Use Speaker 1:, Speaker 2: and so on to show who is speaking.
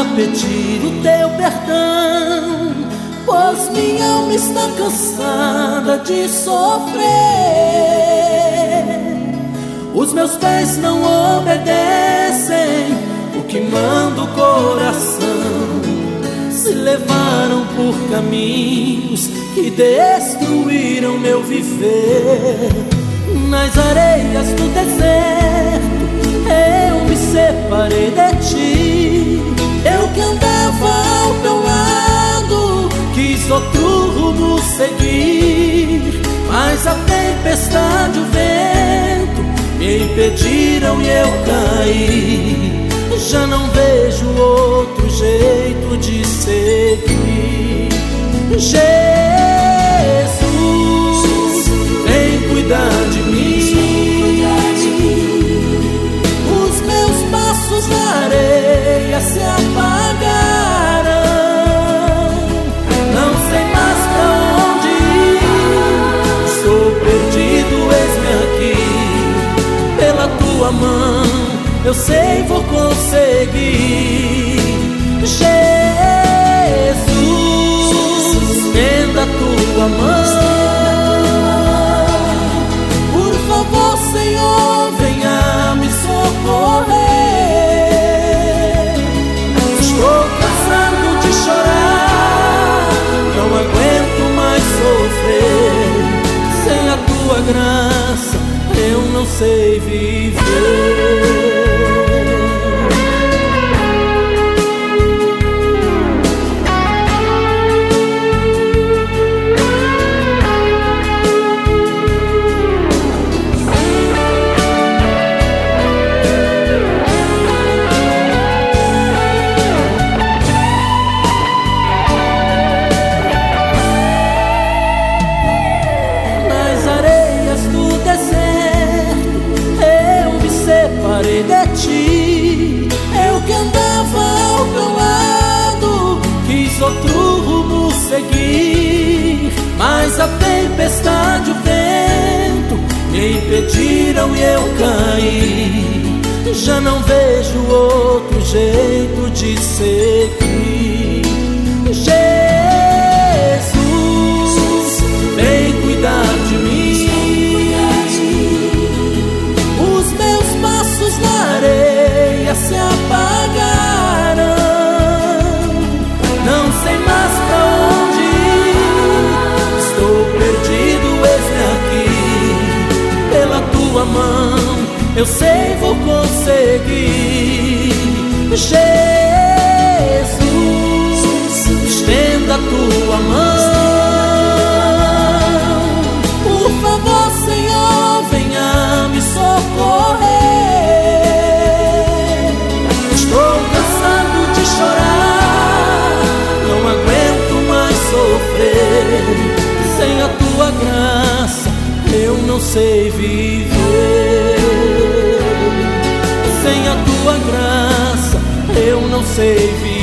Speaker 1: pedir o teu perdão, pois minha alma está cansada de sofrer. Os meus pés não obedecem o que manda o coração. Se levaram por caminhos que destruíram meu viver. Nas areias do deserto eu me separei de ti. Eu que andava ao teu lado quis outro rumo seguir, mas a tempestade e o vento me impediram e eu caí. Já não vejo outro jeito de seguir. Jesus, vem cuidar de mim. Os meus passos na areia se apagaram. Não sei mais pra onde ir. Estou perdido, eis-me aqui. Pela tua mão eu sei, vou conseguir. Jesus, estenda a tua mão. Por favor, Senhor, venha me socorrer. Estou cansado de chorar, não aguento mais sofrer. Sem a tua graça eu não sei viver. De ti, eu que andava ao teu lado quis outro rumo seguir, mas a tempestade e o vento me impediram e eu caí. Já não vejo outro jeito de seguir. Jesus, vem cuidar de mim. Na areia se apagaram. Não sei mais pra onde ir. Estou perdido, eis-me aqui. Pela tua mão eu sei, vou conseguir. Jesus, estenda a tua mão. Por favor, Senhor, venha me socorrer. Sem a tua graça eu não sei viver. Sem a tua graça eu não sei viver.